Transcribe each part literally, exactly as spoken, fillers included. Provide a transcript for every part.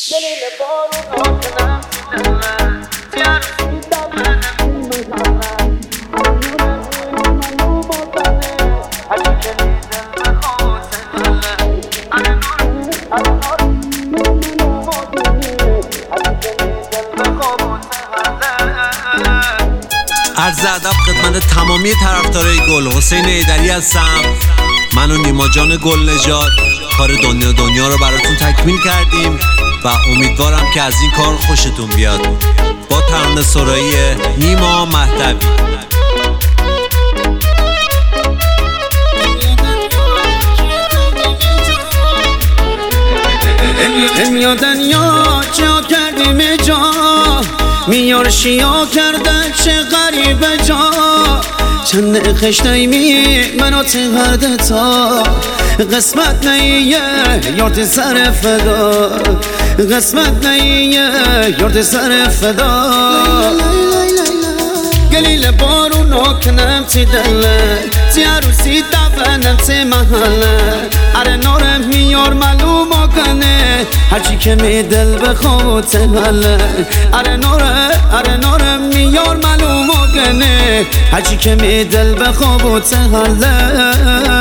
دلیل بارون آکنم دلم تیار دلم مزارم هرچی که دل بخواه سهلم آره نور آره نور هرچی که دل بخواه سهلم. عرض ادب خدمت تمامی طرفدارای گل. حسین ایدری هستم. من و نیما جان گل نژاد کار دنیا دنیا رو براتون تکمیل کردیم و امیدوارم که از این کار خوشتون بیاد. با ترانه سرایی نیما مهدوی. دنیا دنیا چه کردیم جا میار شیا کرده چه غریبه جا چند خشتای می منو تغرده تا قسمت نیه یارت سر فدا قسمت نیه یارت سر فدا قلیل بارون آکنم تی دله تی عروسی دفنم تی محله اره نارم میار معلوم آکنه هرچی که می دل بخواه تهله اره ناره اره نارم میار معلوم آکنه هرچی که می دل بخواه تهله.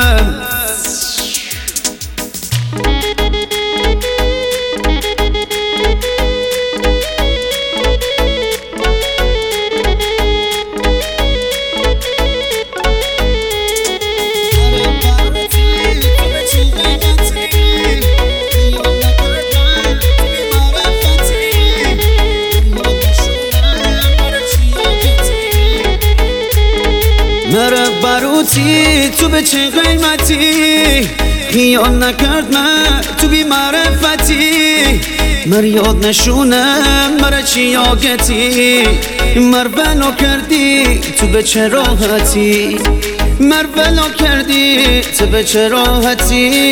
مرا باروتی تو به چه قیمتی خیال نکرد من تو بی معرفتی مر یاد نشونم مرا چی آگتی مر بلا کردی تو به چه راحتی مر بلا کردی تو به چه راحتی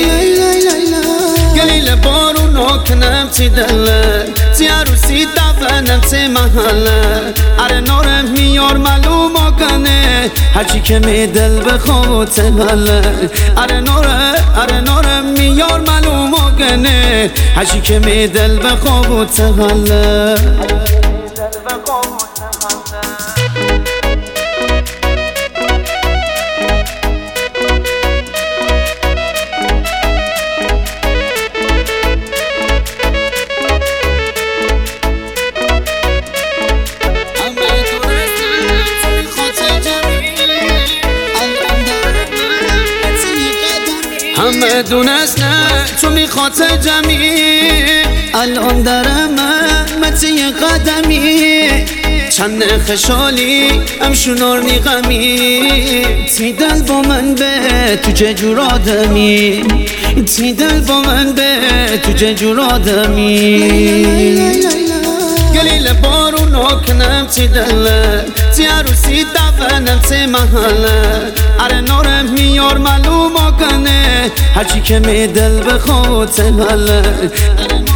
قلیل بارون آکنم تی دله تی عروسی دفنم تی محله اره نارم میار معلوم آکنه هرچی که می دل بخواه تهله اره ناره اره نارم میار معلوم آکنه هرچی که می دل بخواه تهله. همه دونستن تو میخواد جمعی الان در من متی قدمی چند خشالی هم شنار نیغمی تی دل با من به تو چه جور آدمی تی دل با من به تو چه جور آدمی قلیل بارون آکنم تی دله تی عروسی دفنم تی محله اره نارم میار معلوم آکنه هرچی که می دل بخواه تهله